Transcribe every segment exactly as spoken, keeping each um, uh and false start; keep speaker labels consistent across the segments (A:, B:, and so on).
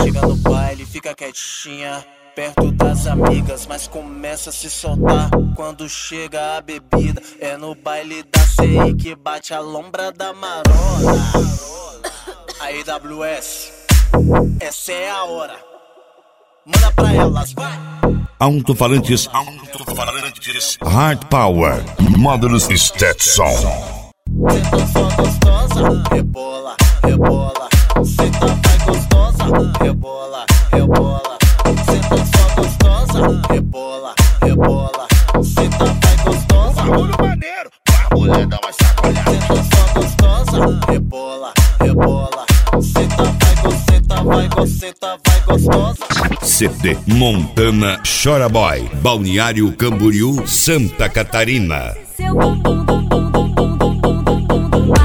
A: chega no baile, fica quietinha perto das amigas, mas começa a se soltar quando chega a bebida. É no baile da C I que bate a lombra da marona. Aí W S, essa é a hora. Manda pra elas, vai!
B: Alto-falantes, alto-falantes, Hard Power, módulos Stetson.
A: Cê tá só gostosa, rebola, rebola. Cê tá vai gostosa, rebola, rebola. Cê tá só gostosa, rebola, rebola. Cê tá vai gostosa,
C: bagulho maneiro, vai mulher dá uma sacolhada.
A: Cê tá só gostosa, rebola, rebola. Cê tá vai gostosa, cê tá vai gostosa, cê tá vai gostosa.
B: C D Montana Chora Boy, Balneário Camboriú, Santa Catarina.
D: Seu bumbum, bumbum, bumbum, bumbum, bumbum, bumbum, bumbum,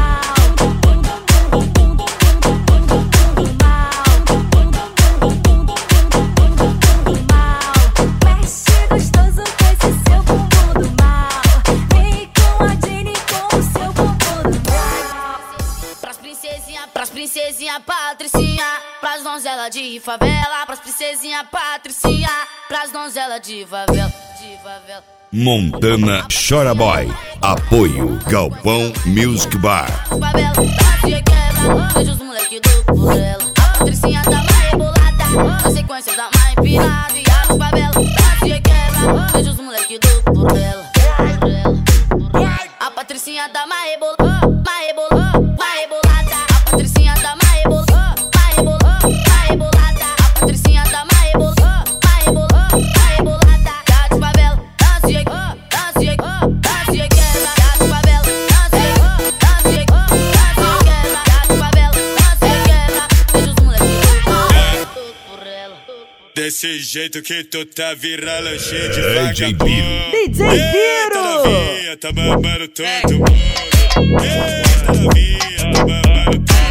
D: mexe gostoso com esse seu bumbum do mal. Vem com a Jenny com o seu bumbum do mal.
E: Pras princesinha, pras princesinha Patricinha, pras donzela de favela, pras princesinha Patricinha, pras donzela de favela, de favela.
B: Montana Chora Boy, apoio Galpão Music Bar.
E: Favela, Patricinha quebra, vejo os moleque do Portela. A Patricinha tá mais rebolada, na sequência da mais empinada. E a favela, Patricinha quebra, vejo os moleque do Portela. A Patricinha tá mais rebolada, mais rebolada, mais rebolada. A Patricinha tá mais rebolada, mais rebolada, mais rebolada. A Patricinha tá mais rebolada, mais rebolada, mais rebolada. Tá de favela, dança e dança e dança e quebra. Tá de favela, dança e dança e dança e quebra. Tá de favela, dança e quebra. Vejo os moleques tudo por ela.
C: Desse jeito que tu tá virando cheio de
B: D J Biro.
F: D J
C: Eita,
F: Biro!
C: novinha, tá mamando todo mundo. Eita, novinha, tá mamando todo mundo.